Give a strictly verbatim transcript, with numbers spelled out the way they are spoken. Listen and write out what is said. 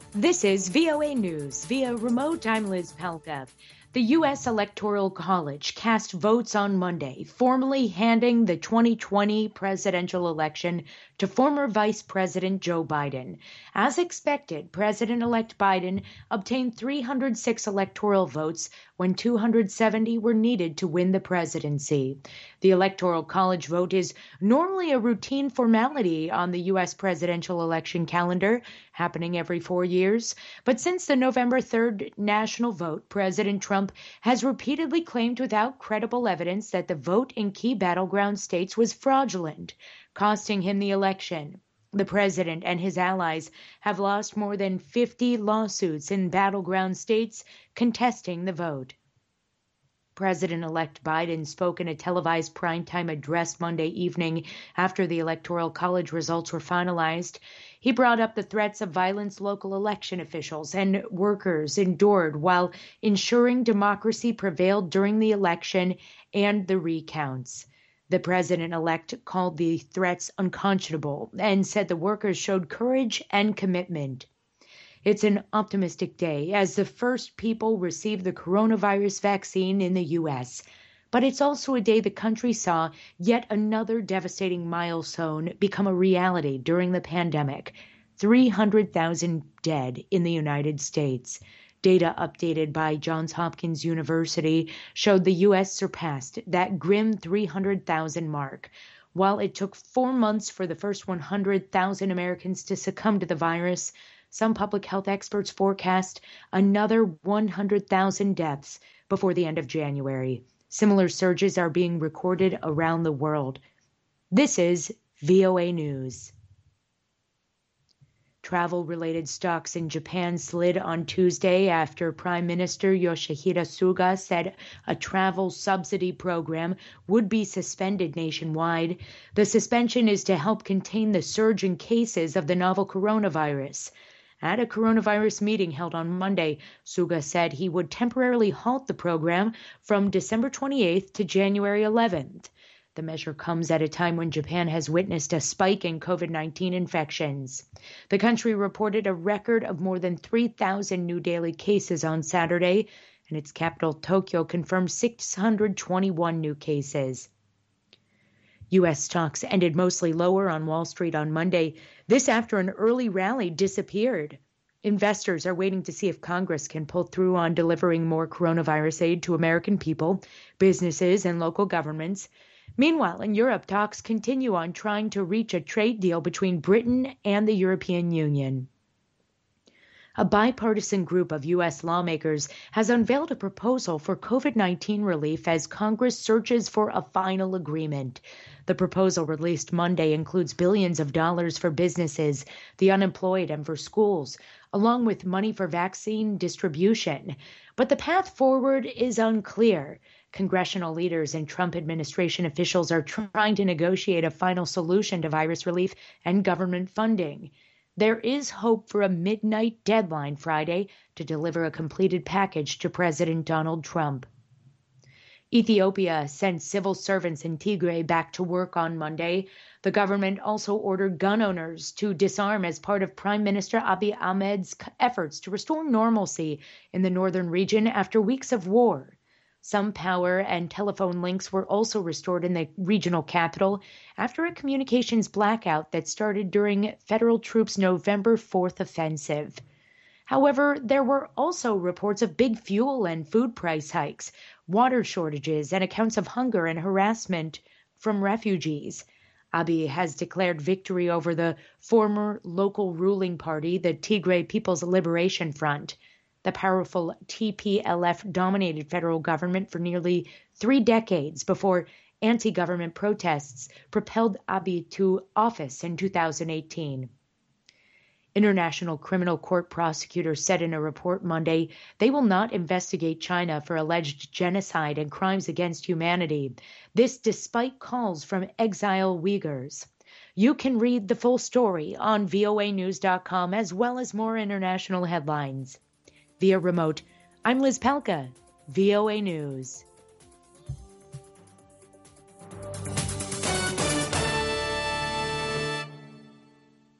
This is V O A News. Via remote, I'm Liz Palka. The U S Electoral College cast votes on Monday, formally handing the twenty twenty presidential election to former Vice President Joe Biden. As expected, President-elect Biden obtained three hundred six electoral votes when two hundred seventy were needed to win the presidency. The Electoral College vote is normally a routine formality on the U S presidential election calendar, happening every four years. But since the November third national vote, President Trump has repeatedly claimed without credible evidence that the vote in key battleground states was fraudulent, costing him the election. The president and his allies have lost more than fifty lawsuits in battleground states contesting the vote. President-elect Biden spoke in a televised primetime address Monday evening after the Electoral College results were finalized. He brought up the threats of violence local election officials and workers endured while ensuring democracy prevailed during the election and the recounts. The president-elect called the threats unconscionable and said the workers showed courage and commitment. It's an optimistic day as the first people receive the coronavirus vaccine in the U S, but it's also a day the country saw yet another devastating milestone become a reality during the pandemic. three hundred thousand dead in the United States. Data updated by Johns Hopkins University showed the U S surpassed that grim three hundred thousand mark. While it took four months for the first one hundred thousand Americans to succumb to the virus, some public health experts forecast another one hundred thousand deaths before the end of January. Similar surges are being recorded around the world. This is V O A News. Travel-related stocks in Japan slid on Tuesday after Prime Minister Yoshihide Suga said a travel subsidy program would be suspended nationwide. The suspension is to help contain the surge in cases of the novel coronavirus. At a coronavirus meeting held on Monday, Suga said he would temporarily halt the program from December twenty-eighth to January eleventh. The measure comes at a time when Japan has witnessed a spike in COVID nineteen infections. The country reported a record of more than three thousand new daily cases on Saturday, and its capital, Tokyo, confirmed six hundred twenty-one new cases. U S stocks ended mostly lower on Wall Street on Monday. This after an early rally disappeared. Investors are waiting to see if Congress can pull through on delivering more coronavirus aid to American people, businesses, and local governments. Meanwhile, in Europe, talks continue on trying to reach a trade deal between Britain and the European Union. A bipartisan group of U S lawmakers has unveiled a proposal for COVID nineteen relief as Congress searches for a final agreement. The proposal released Monday includes billions of dollars for businesses, the unemployed, and for schools, along with money for vaccine distribution. But the path forward is unclear. Congressional leaders and Trump administration officials are trying to negotiate a final solution to virus relief and government funding. There is hope for a midnight deadline Friday to deliver a completed package to President Donald Trump. Ethiopia sent civil servants in Tigray back to work on Monday. The government also ordered gun owners to disarm as part of Prime Minister Abiy Ahmed's efforts to restore normalcy in the northern region after weeks of war. Some power and telephone links were also restored in the regional capital after a communications blackout that started during federal troops' November fourth offensive. However, there were also reports of big fuel and food price hikes, water shortages, and accounts of hunger and harassment from refugees. Abiy has declared victory over the former local ruling party, the Tigray People's Liberation Front. The powerful T P L F dominated federal government for nearly three decades before anti-government protests propelled Abiy to office in two thousand eighteen. International Criminal Court prosecutors said in a report Monday they will not investigate China for alleged genocide and crimes against humanity. This despite calls from exile Uyghurs. You can read the full story on V O A news dot com as well as more international headlines. Via remote, I'm Liz Palka, V O A News.